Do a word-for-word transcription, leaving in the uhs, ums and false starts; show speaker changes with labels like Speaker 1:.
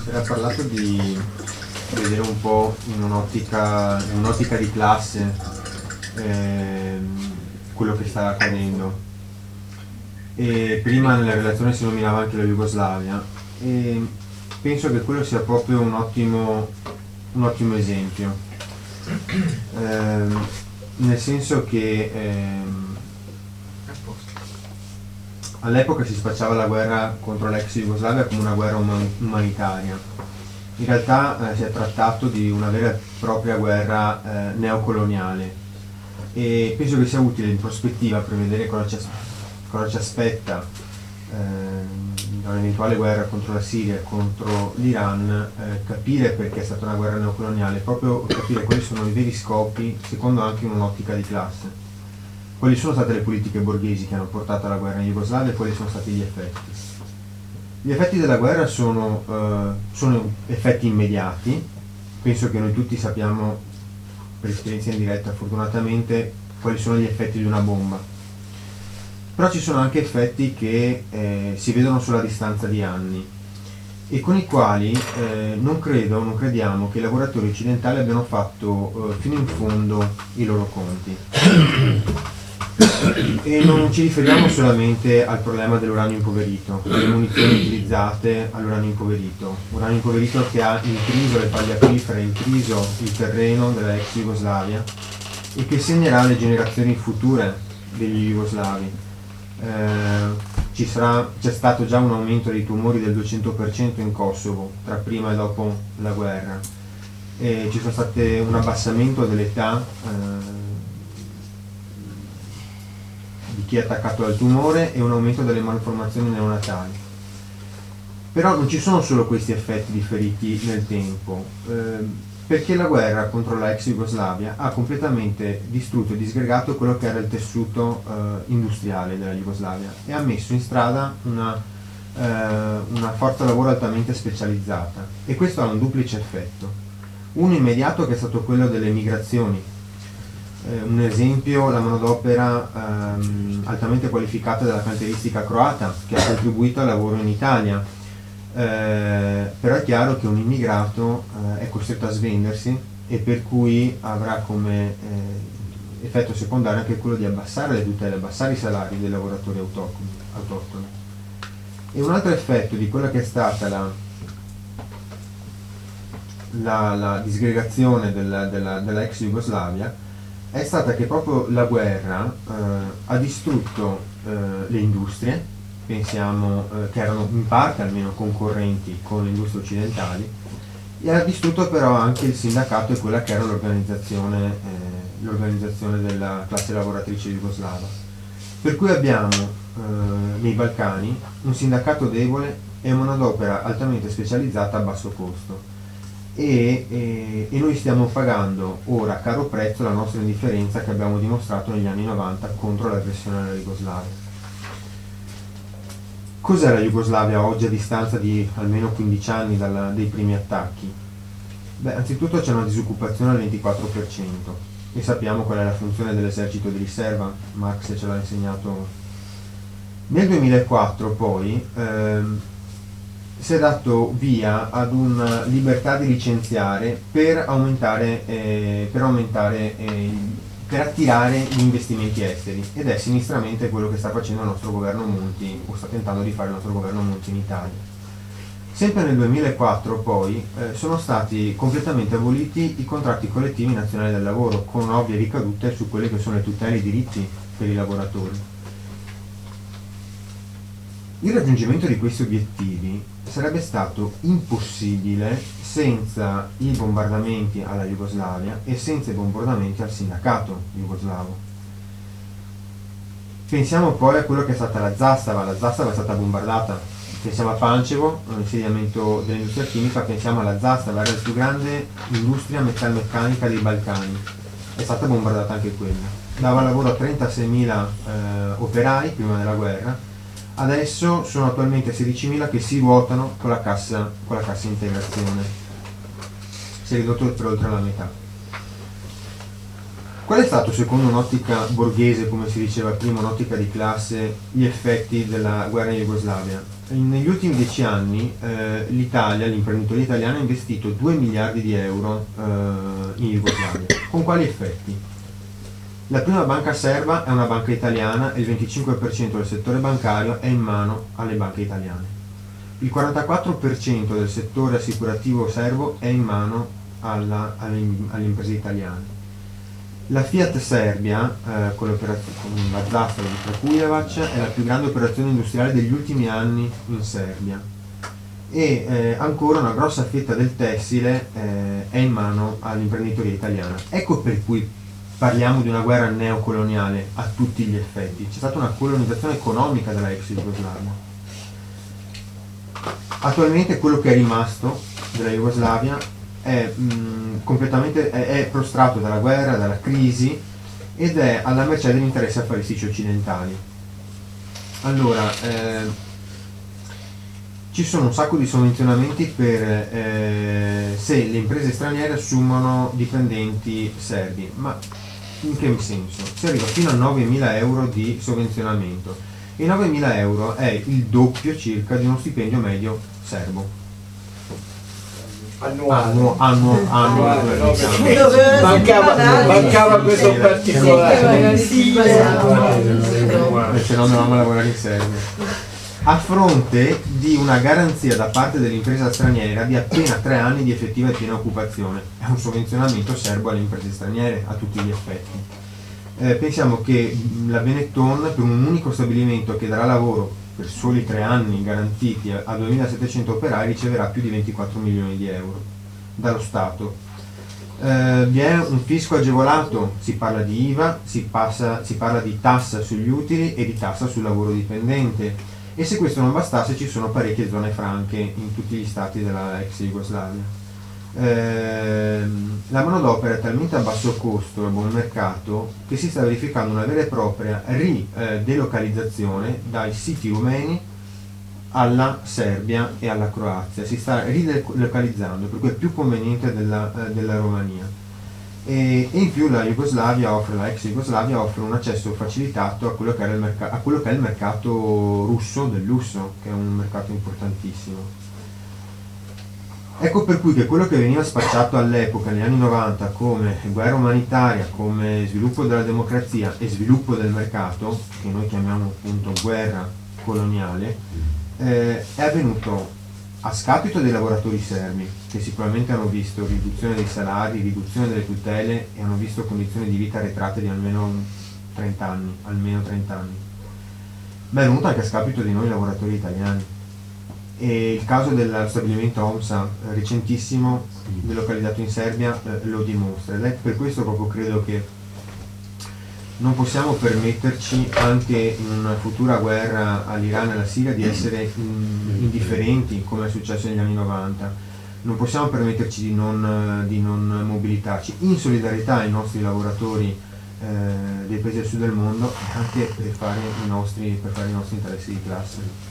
Speaker 1: Era parlato di vedere un po' in un'ottica in un'ottica di classe ehm, quello che sta accadendo. E prima nella relazione si nominava anche la Jugoslavia e penso che quello sia proprio un ottimo, un ottimo esempio, ehm, nel senso che ehm, all'epoca si spacciava la guerra contro l'ex Jugoslavia come una guerra uman- umanitaria. In realtà eh, si è trattato di una vera e propria guerra eh, neocoloniale e penso che sia utile in prospettiva per vedere cosa ci, as- cosa ci aspetta eh, da un'eventuale guerra contro la Siria e contro l'Iran, eh, capire perché è stata una guerra neocoloniale, proprio capire quali sono i veri scopi, secondo anche in un'ottica di classe. Quali sono state le politiche borghesi che hanno portato alla guerra in Jugoslavia e quali sono stati gli effetti? Gli effetti della guerra sono, eh, sono effetti immediati, penso che noi tutti sappiamo per esperienza indiretta fortunatamente quali sono gli effetti di una bomba, però ci sono anche effetti che eh, si vedono sulla distanza di anni e con i quali eh, non credo, non crediamo che i lavoratori occidentali abbiano fatto eh, fino in fondo i loro conti. E non ci riferiamo solamente al problema dell'uranio impoverito, delle munizioni utilizzate all'uranio impoverito, uranio impoverito che ha intriso le falde acquifere, intriso il terreno della ex Jugoslavia e che segnerà le generazioni future degli jugoslavi. Eh, ci sarà, c'è stato già un aumento dei tumori del duecento per cento in Kosovo tra prima e dopo la guerra e ci sono state un abbassamento dell'età eh, di chi è attaccato al tumore e un aumento delle malformazioni neonatali. Però non ci sono solo questi effetti differiti nel tempo, eh, perché la guerra contro la ex Jugoslavia ha completamente distrutto e disgregato quello che era il tessuto eh, industriale della Jugoslavia e ha messo in strada una, eh, una forza lavoro altamente specializzata e questo ha un duplice effetto. Uno immediato che è stato quello delle migrazioni. Eh, un esempio, la manodopera ehm, altamente qualificata della cantieristica croata che ha contribuito al lavoro in Italia, eh, però è chiaro che un immigrato eh, è costretto a svendersi e per cui avrà come eh, effetto secondario anche quello di abbassare le tutele, abbassare i salari dei lavoratori autoctoni. autoctoni. E un altro effetto di quella che è stata la, la, la disgregazione della, della, della ex Jugoslavia è stata che proprio la guerra eh, ha distrutto eh, le industrie, pensiamo eh, che erano in parte almeno concorrenti con le industrie occidentali, e ha distrutto però anche il sindacato e quella che era l'organizzazione, eh, l'organizzazione della classe lavoratrice jugoslava. Per cui abbiamo eh, nei Balcani un sindacato debole e una manodopera altamente specializzata a basso costo. E, e, e noi stiamo pagando ora a caro prezzo la nostra indifferenza che abbiamo dimostrato negli anni novanta contro l'aggressione alla Jugoslavia. Cos'è la Jugoslavia oggi a distanza di almeno quindici anni dalla, dei primi attacchi? Beh, anzitutto c'è una disoccupazione al ventiquattro per cento e sappiamo qual è la funzione dell'esercito di riserva, Marx ce l'ha insegnato. Nel duemilaquattro poi ehm, si è dato via ad una libertà di licenziare per aumentare, eh, per, aumentare eh, per attirare gli investimenti esteri ed è sinistramente quello che sta facendo il nostro governo Monti o sta tentando di fare il nostro governo Monti in Italia. Sempre nel duemilaquattro poi eh, sono stati completamente aboliti i contratti collettivi nazionali del lavoro con ovvie ricadute su quelle che sono le tutele e i diritti per i lavoratori. Il raggiungimento di questi obiettivi sarebbe stato impossibile senza i bombardamenti alla Jugoslavia e senza i bombardamenti al sindacato jugoslavo. Pensiamo poi a quello che è stata la Zastava, la Zastava è stata bombardata, pensiamo a Pančevo, l'insediamento dell'industria chimica, pensiamo alla Zastava, era la più grande industria metalmeccanica dei Balcani, è stata bombardata anche quella, dava lavoro a trentaseimila eh, operai prima della guerra. Adesso sono attualmente sedicimila che si ruotano con la cassa, con la cassa integrazione. Si è ridotto per oltre la metà. Qual è stato, secondo un'ottica borghese, come si diceva prima, un'ottica di classe, gli effetti della guerra in Jugoslavia? in, negli ultimi dieci anni eh, l'Italia, l'imprenditoria italiana ha investito due miliardi di euro eh, in Jugoslavia. Con quali effetti? La prima banca serba è una banca italiana e il venticinque per cento del settore bancario è in mano alle banche italiane. Il quarantaquattro per cento del settore assicurativo serbo è in mano alla, alle, alle imprese italiane. La Fiat Serbia, eh, con, con la Zastava di Kragujevac, è la più grande operazione industriale degli ultimi anni in Serbia. E eh, ancora una grossa fetta del tessile eh, è in mano all'imprenditoria italiana. Ecco per cui parliamo di una guerra neocoloniale a tutti gli effetti. C'è stata una colonizzazione economica della ex Jugoslavia. Attualmente quello che è rimasto della Jugoslavia è mh, completamente è, è prostrato dalla guerra, dalla crisi, ed è alla mercé degli interessi affaristici occidentali. Allora, eh, ci sono un sacco di sovvenzionamenti per eh, se le imprese straniere assumono dipendenti serbi, ma in che senso? Si arriva fino a novemila euro di sovvenzionamento. E novemila euro è il doppio circa di uno stipendio medio serbo.
Speaker 2: Annuale.
Speaker 1: Annuo, annuo, annuo,
Speaker 2: Annuale, no,
Speaker 1: diciamo.
Speaker 2: mancava, mancava questo particolare.
Speaker 1: Se no dovevamo lavorare in Serbia. A fronte di una garanzia da parte dell'impresa straniera di appena tre anni di effettiva e piena occupazione. È un sovvenzionamento serbo alle imprese straniere a tutti gli effetti. Eh, pensiamo che la Benetton, per un unico stabilimento che darà lavoro per soli tre anni garantiti a duemilasettecento operai, riceverà più di ventiquattro milioni di euro dallo Stato. Eh, vi è un fisco agevolato, si parla di I V A, si, passa, si parla di tassa sugli utili e di tassa sul lavoro dipendente, e se questo non bastasse ci sono parecchie zone franche in tutti gli stati della ex Jugoslavia. Eh, la manodopera è talmente a basso costo e a buon mercato che si sta verificando una vera e propria ridelocalizzazione dai siti rumeni alla Serbia e alla Croazia. Si sta ridelocalizzando, per cui è più conveniente della, eh, della Romania. E, e in più la Jugoslavia offre, la ex Jugoslavia offre un accesso facilitato a quello che era il mercato, a quello che è il mercato russo del lusso, che è un mercato importantissimo. Ecco per cui che quello che veniva spacciato all'epoca, negli anni novanta, come guerra umanitaria, come sviluppo della democrazia e sviluppo del mercato, che noi chiamiamo appunto guerra coloniale, eh, è avvenuto a scapito dei lavoratori serbi, che sicuramente hanno visto riduzione dei salari, riduzione delle tutele e hanno visto condizioni di vita arretrate di almeno trenta anni, almeno trenta anni. Ma è venuto anche a scapito di noi lavoratori italiani. E il caso dello stabilimento OMSA eh, recentissimo, delocalizzato in Serbia, eh, lo dimostra, ed è per questo proprio credo che non possiamo permetterci anche in una futura guerra all'Iran e alla Siria di essere in, indifferenti, come è successo negli anni novanta. Non possiamo permetterci di non, di non mobilitarci in solidarietà ai nostri lavoratori eh, dei paesi del sud del mondo, e anche per fare i nostri, per fare i nostri interessi di classe.